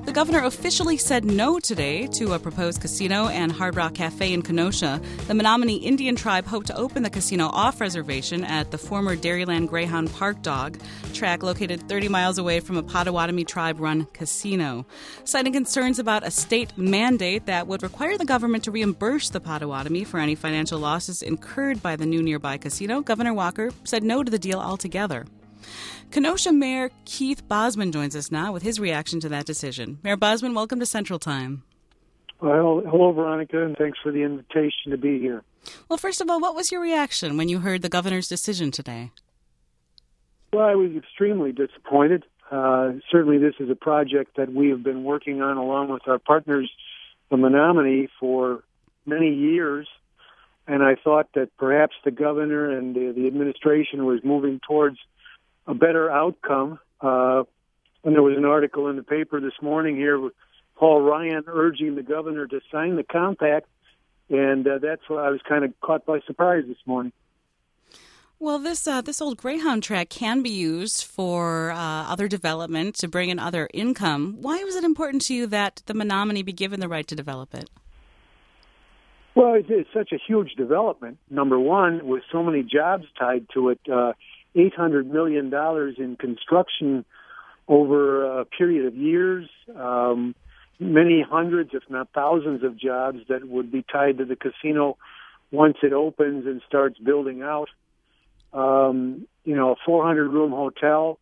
The governor officially said no today to a proposed casino and Hard Rock Cafe in Kenosha. The Menominee Indian tribe hoped to open the casino off-reservation at the former Dairyland Greyhound Park Dog track located 30 miles away from a Potawatomi tribe-run casino. Citing concerns about a state mandate that would require the government to reimburse the Potawatomi for any financial losses incurred by the new nearby casino, Governor Walker said no to the deal altogether. Kenosha Mayor Keith Bosman joins us now with his reaction to that decision. Mayor Bosman, welcome to Central Time. Well, hello, Veronica, and thanks for the invitation to be here. Well, first of all, what was your reaction when you heard the governor's decision today? Well, I was extremely disappointed. Certainly this is a project that we have been working on along with our partners, the Menominee, for many years, and I thought that perhaps the governor and the administration was moving towards a better outcome. And there was an article in the paper this morning here with Paul Ryan urging the governor to sign the compact, and that's why I was kind of caught by surprise this morning. Well, this old Greyhound track can be used for other development to bring in other income. Why was it important to you that the Menominee be given the right to develop it? Well, it's such a huge development. Number one, with so many jobs tied to it, $800 million in construction over a period of years, many hundreds, if not thousands of jobs that would be tied to the casino once it opens and starts building out. A 400-room hotel,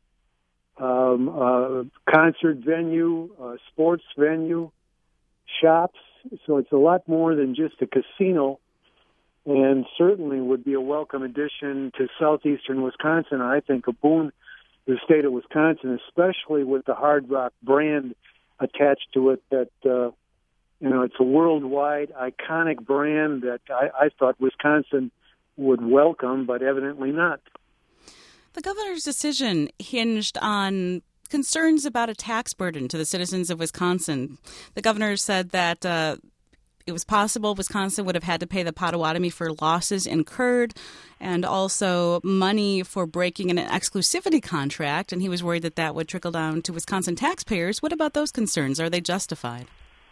a concert venue, a sports venue, shops. So it's a lot more than just a casino, and certainly would be a welcome addition to southeastern Wisconsin. I think a boon to the state of Wisconsin, especially with the Hard Rock brand attached to it. That it's a worldwide iconic brand that I thought Wisconsin would welcome, but evidently not. The governor's decision hinged on concerns about a tax burden to the citizens of Wisconsin. The governor said that it was possible Wisconsin would have had to pay the Potawatomi for losses incurred and also money for breaking an exclusivity contract, and he was worried that that would trickle down to Wisconsin taxpayers. What about those concerns? Are they justified?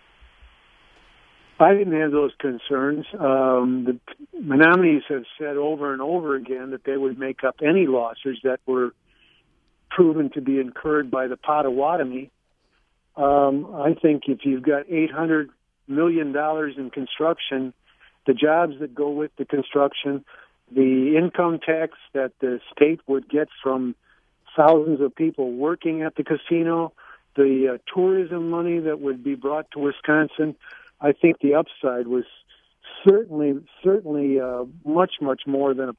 I didn't have those concerns. The Menominees have said over and over again that they would make up any losses that were proven to be incurred by the Potawatomi. I think if you've got $800 million in construction, the jobs that go with the construction, the income tax that the state would get from thousands of people working at the casino, the tourism money that would be brought to Wisconsin, I think the upside was certainly much more than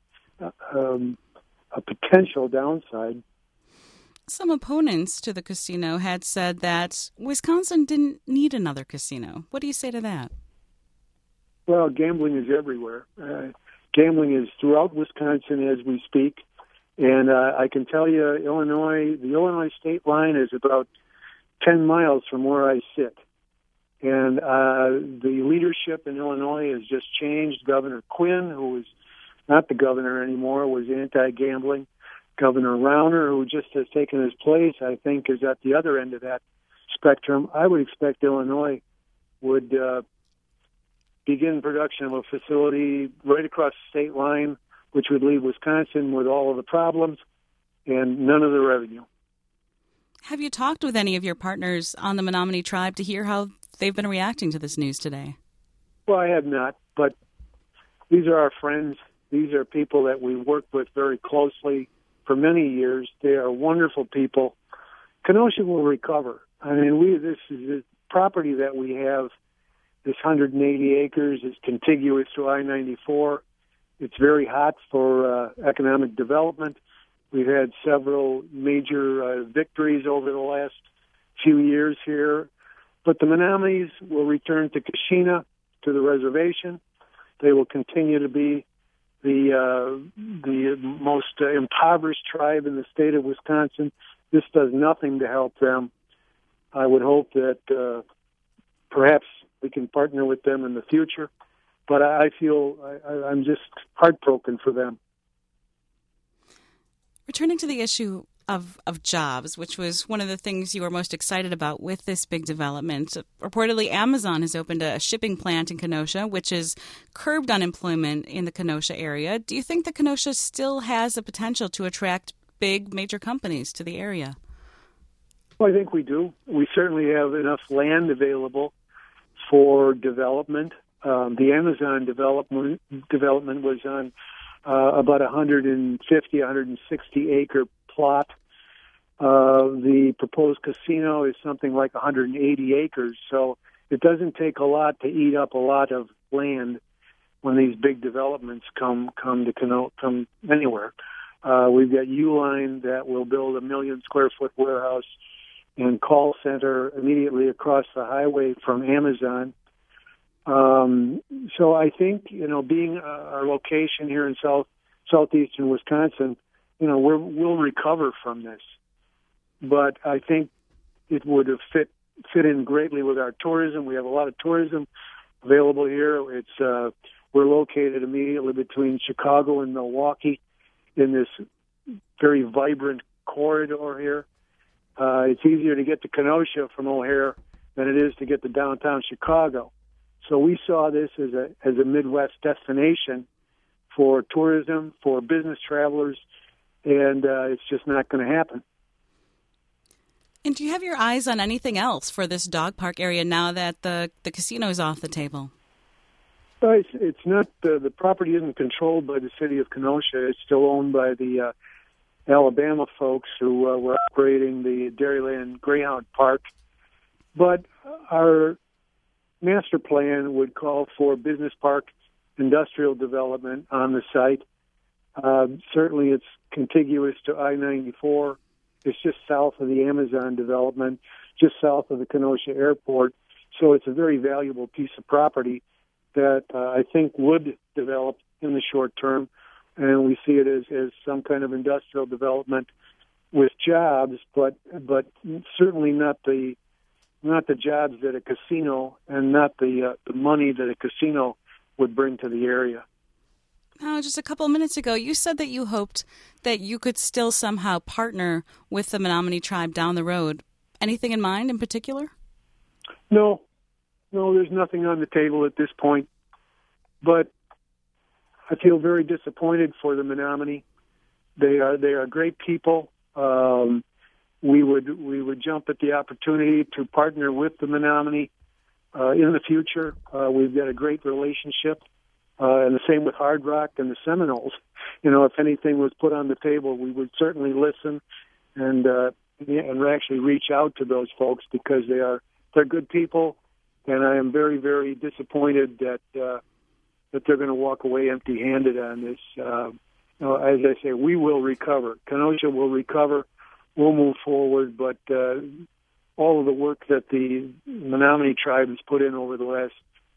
a potential downside. Some opponents to the casino had said that Wisconsin didn't need another casino. What do you say to that? Well, gambling is everywhere. Gambling is throughout Wisconsin as we speak. And I can tell you, the Illinois state line is about 10 miles from where I sit. And the leadership in Illinois has just changed. Governor Quinn, who is not the governor anymore, was anti-gambling. Governor Rauner, who just has taken his place, I think is at the other end of that spectrum. I would expect Illinois would begin production of a facility right across the state line, which would leave Wisconsin with all of the problems and none of the revenue. Have you talked with any of your partners on the Menominee tribe to hear how they've been reacting to this news today? Well, I have not, but these are our friends. These are people that we work with very closely for many years. They are wonderful people. Kenosha will recover. I mean, this is a property that we have. This 180 acres is contiguous to I-94. It's very hot for economic development. We've had several major victories over the last few years here. But the Menominees will return to Keshena, to the reservation. They will continue to be the most impoverished tribe in the state of Wisconsin. This does nothing to help them. I would hope that perhaps we can partner with them in the future. But I feel I'm just heartbroken for them. Returning to the issue of jobs, which was one of the things you were most excited about with this big development. Reportedly, Amazon has opened a shipping plant in Kenosha, which has curbed unemployment in the Kenosha area. Do you think that Kenosha still has the potential to attract big major companies to the area? Well, I think we do. We certainly have enough land available for development. The Amazon development was on about 150, 160 acre plot. The proposed casino is something like 180 acres. So it doesn't take a lot to eat up a lot of land when these big developments come anywhere. We've got Uline that will build a 1 million square foot warehouse and call center immediately across the highway from Amazon. So I think, being our location here in southeastern Wisconsin, we'll recover from this. But I think it would have fit in greatly with our tourism. We have a lot of tourism available here. We're located immediately between Chicago and Milwaukee in this very vibrant corridor here. It's easier to get to Kenosha from O'Hare than it is to get to downtown Chicago. So we saw this as a Midwest destination for tourism, for business travelers, and it's just not going to happen. And do you have your eyes on anything else for this dog park area now that the casino is off the table? It's not. The property isn't controlled by the city of Kenosha. It's still owned by the Alabama folks who were operating the Dairyland Greyhound Park. But our master plan would call for business park industrial development on the site. Certainly it's contiguous to I-94. It's just south of the Amazon development, just south of the Kenosha Airport. So it's a very valuable piece of property that I think would develop in the short term. And we see it as some kind of industrial development with jobs, but certainly not the jobs that a casino and not the money that a casino would bring to the area. Just a couple of minutes ago, you said that you hoped that you could still somehow partner with the Menominee tribe down the road. Anything in mind in particular? No, there's nothing on the table at this point. But I feel very disappointed for the Menominee. They are great people. We would jump at the opportunity to partner with the Menominee in the future. We've got a great relationship, and the same with Hard Rock and the Seminoles. If anything was put on the table, we would certainly listen and actually reach out to those folks because they're good people, and I am very, very disappointed that they're going to walk away empty-handed on this. As I say, we will recover. Kenosha will recover. We'll move forward, but all of the work that the Menominee tribe has put in over the last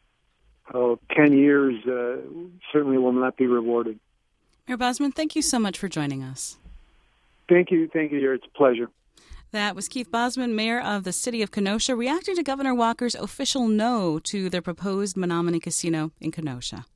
10 years certainly will not be rewarded. Mayor Bosman, thank you so much for joining us. Thank you, dear. It's a pleasure. That was Keith Bosman, mayor of the city of Kenosha, reacting to Governor Walker's official no to their proposed Menominee Casino in Kenosha.